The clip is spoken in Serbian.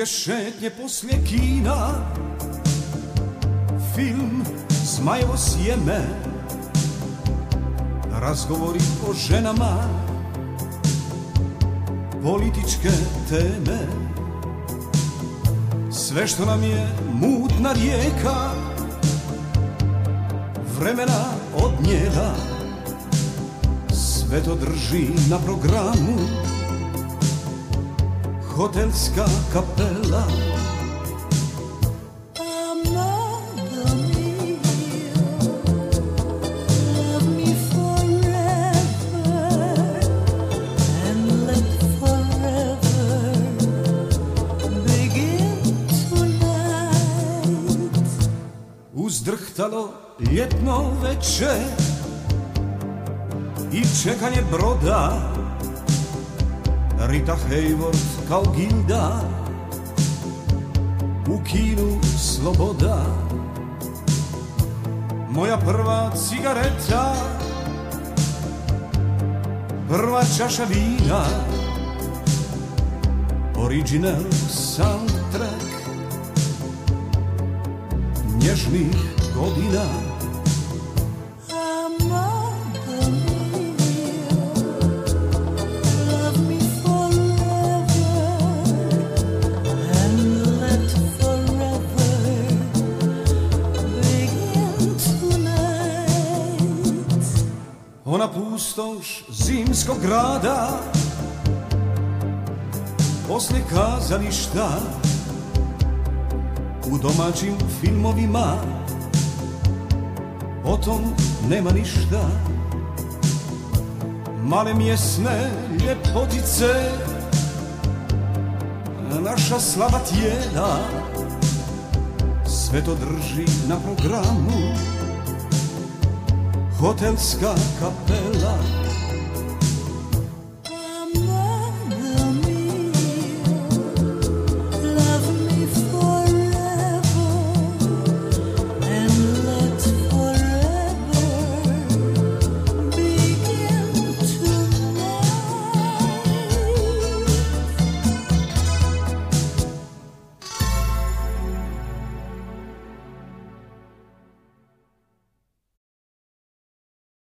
Duge šetnje poslije kina, film Zmajevo sjeme, razgovori o ženama, političke teme. Sve što nam je mutna rijeka vremena odnijela, sve to drži na programu Hotelska kapela. Uzdrhtalo ljetno veče i čekanje broda, Rita Hayworth kao Gilda, u kinu sloboda. Moja prva cigareta, prva čaša vina, original soundtrack nježnih godina. Ona pustoš zimskog grada, poslije kazališta, u domaćim filmovima o tom nema ništa. Male mjesne ljepotice, naša slaba tijela, sve to drži na programu Hotelska kapela.